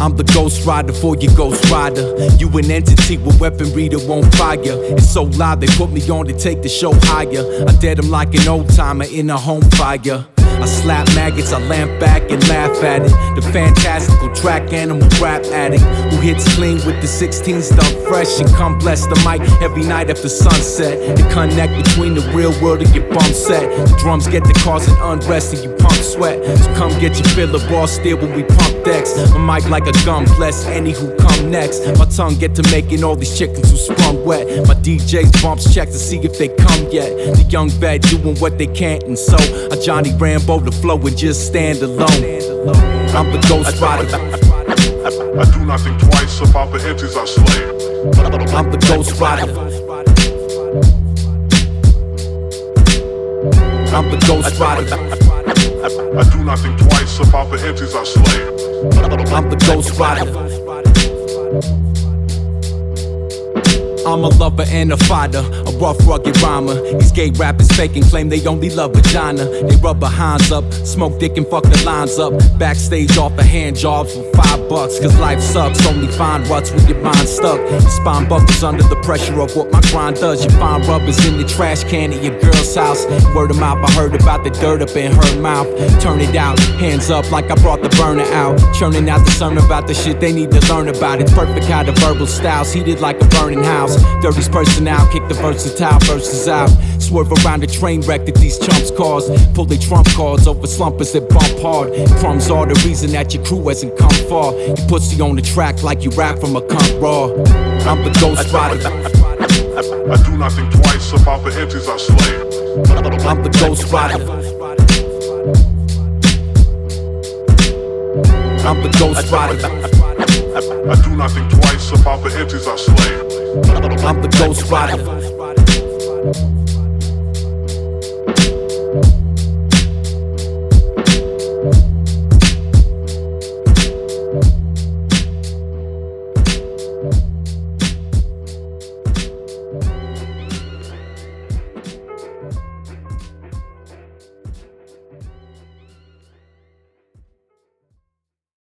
I'm the ghost rider for your ghost rider. You an entity with weaponry that won't fire. It's so loud they put me on to take the show higher. I dead them like an old timer in a home fire. I slap maggots, I lamp back and laugh at it. The fantastical track animal rap addict who hits clean with the 16 stuff fresh and come bless the mic every night after sunset. The connect between the real world and your bum set. The drums get to causing unrest and you pump sweat. So come get your fill of raw steel when we pump decks. My mic like a gun, bless any who come next. My tongue get to making all these chickens who sprung wet. My DJ's bumps check to see if they come yet. The young vet doing what they can't, and so I Johnny Rambo the flow and just stand alone. I'm the ghost rider. I do not think twice about the entities I slay. I'm the ghost rider. I'm the ghost rider. I do not think twice about the entities I slay. I'm the ghost rider. I'm a lover and a fighter, a rough, rugged rhymer. These gay rappers fake and claim they only love vagina. They rub their hinds up, smoke dick and fuck the lines up. Backstage off of hand jobs for $5. Cause life sucks, only find ruts when your mind stuck. Your spine buckles under the pressure of what my grind does. You find rubbers in the trash can at your girl's house. Word of mouth, I heard about the dirt up in her mouth. Turn it out, hands up like I brought the burner out. Churning out the sun about the shit they need to learn about. It's perfect how the verbal style's heated like a burning house. Dirty's person out, kick the versatile verses out. Swerve around the train wreck that these chumps cause. Pull their trump cards over slumpers that bump hard. Crumbs are the reason that your crew hasn't come far. You pussy on the track like you rap from a cunt raw. I'm the ghost rider. I do not think twice about the entities I slay. I'm the ghost rider. I'm the ghost rider. I do not think twice about the entities I slay. I'm the ghost rider.